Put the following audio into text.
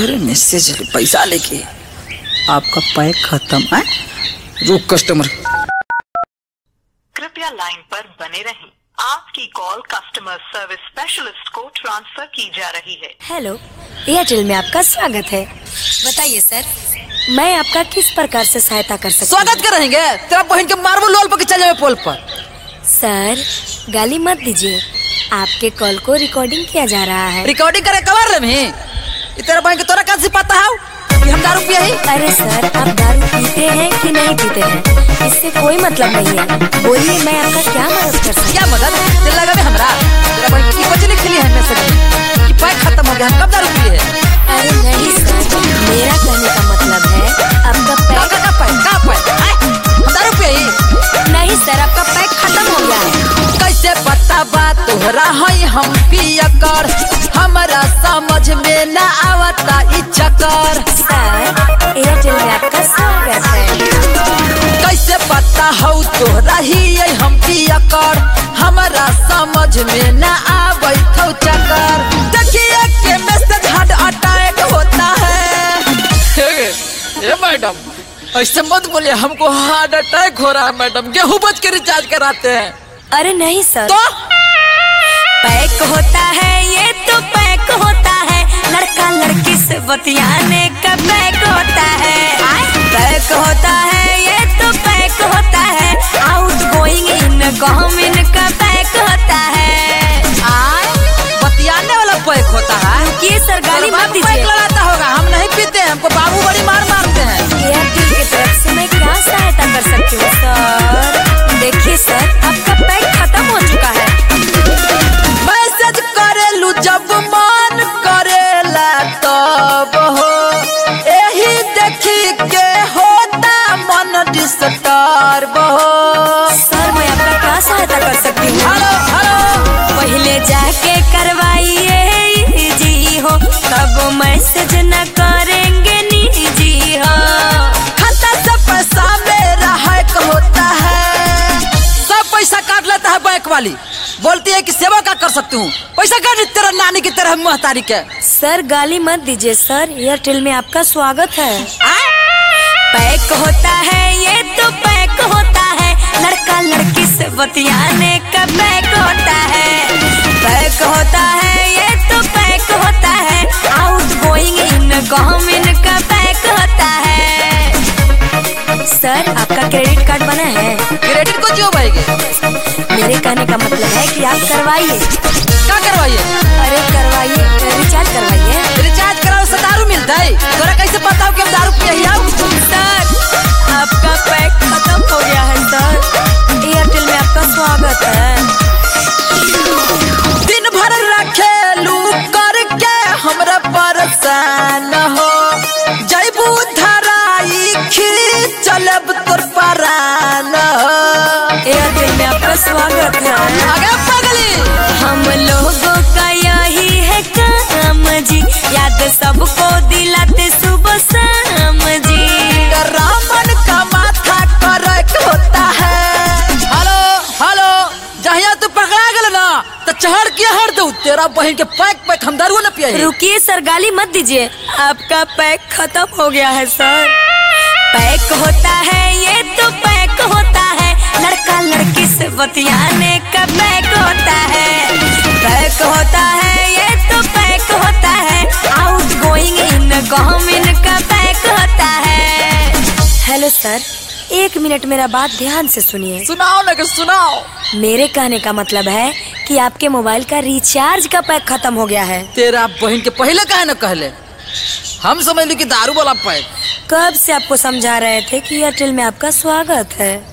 अरे मैसेज पैसा लेके आपका पैक खत्म है। रुक कस्टमर। कृपया लाइन पर बने रहें। आपकी कॉल कस्टमर सर्विस स्पेशलिस्ट को ट्रांसफर की जा रही है। हेलो, एयरटेल में आपका स्वागत है। बताइए सर, मैं आपका किस प्रकार से सहायता कर सकती हूँ? स्वागत करेंगे तेरा बहन के मारबो लोल पर चल जाए पोल पर। सर गाली मत दीजिए, आपके कॉल को रिकॉर्डिंग किया जा रहा है। रिकॉर्डिंग करे कवर में तेरा बहन के तोरा कैसे पता है कि हम दारू पिए ही? अरे सर, आप दारू पीते हैं कि नहीं पीते हैं इससे कोई मतलब नहीं है। बोलिए, मैं आपका क्या मदद कर सकती हूँ? क्या मदद दिल लगा में हमरा? तेरा बहन की कुछ लिख लिया है मैसेज कि पैक खत्म हो गया, हम कब दारू पिए हैं? अरे नहीं सर, मेरा कहने का मतलब है आपका पैक। का पैक हम दारू पिए ही? नहीं सर, आपका पैक खत्म हो गया है। कैसे पता बात तोहरा है हम पिया कर, हमारा समझ में न आवता ई चक्कर। सर एयरटेल में आपका स्वागत है। कैसे पता हो तोहरा ही हम पिया कर, हमारा समझ में न आवे थौ चक्कर। देखिए के मैसेज हार्ट अटैक होता है। ये मैडम ऐसे मत बोलिए, हमको हार्ट अटैक हो रहा है मैडम। गेहूं बच के रिचार्ज कराते हैं। अरे नहीं सर, तो पैक होता है ये तो पैक होता है, लड़का लड़की से बतियाने का पैक होता है। पैक होता है ये तो पैक होता है, आउट गोइंग इन कमिंग का पैक होता है। बतियाने वाला पैक होता है। रुकिए सर, गाली मत दीजिए। पैक लड़ाता होगा, हम नहीं पीते हैं, हमको बाबू बड़ी मार मारते हैं। एयरटेल की तरफ से मैं क्या सहायता कर सकती हूँ सर? देखिए सर, आपका पैक खत्म हो चुका है। मैसेज करेलू जब मन करेला तब हो, यही देखी के होता मन डिस्टर्ब हो। सर मैं आपका क्या सहायता कर सकती हूँ? हेलो हेलो, पहले जाके करवाइए जी हो, तब मैसेज न करेंगे निजी हो। खाता से पैसा मेरा हैक होता है। सब पैसा काट लेता है बैंक वाली, बोलती है कि सेवा का कर सकती हूँ। पैसा काट तेरा नानी की तरह महतारी के। सर गाली मत दीजिए सर, एयरटेल में आपका स्वागत है। पैक होता है ये तो पैक होता है, लड़का लड़की से बतियाने का पैक होता है। पैक होता है ये तो पैक होता है, आउट गोइंग इन कमिंग का पैक होता है। सर आपका क्रेडिट कार्ड बना है? क्रेडिट को क्यों भाईगे? मेरे कहने का मतलब है कि आप करवाइए। क्या करवाइए? अरे करवाइए, रिचार्ज करवाइए। रिचार्ज कराओ से दारू मिलता है? तोरा कैसे पता हो कि हम दारू पिए ही? सर आपका पैक खत्म हो गया है सर, एयरटेल में आपका स्वागत है। दिन भर रखेलू करके हमरा परेशान हो, जैबू धराई खींच चलब तोर परान हो। एयरटेल में आपका स्वागत है। आगे पगली, हम लोगों का यही है काम जी, याद सबको दिलाते सुबह शाम जी। रामन का माथा करक होता है। हेलो हेलो, जहिया तू पकड़ा गल ना तो चढ़ के हर दू तेरा बहन के पैक हम दारू न पिए। रुकिए सर, गाली मत दीजिए, आपका पैक खत्म हो गया है सर। पैक होता है ये तो पैक होता है, लड़का लड़की से बतियाने का पैक होता है। पैक होता है ये तो पैक होता है, आउट गोइंग इन कमिंग का पैक होता है। हेलो सर, 1 मिनट मेरा बात ध्यान से सुनिए। सुनाओ ना, सुनाओ। मेरे कहने का मतलब है कि आपके मोबाइल का रिचार्ज का पैक खत्म हो गया है। तेरा बहन के पहले कहे न कहले, हम समझ ली कि दारू वाला पैक। कब से आपको समझा रहे थे कि एयरटेल में आपका स्वागत है।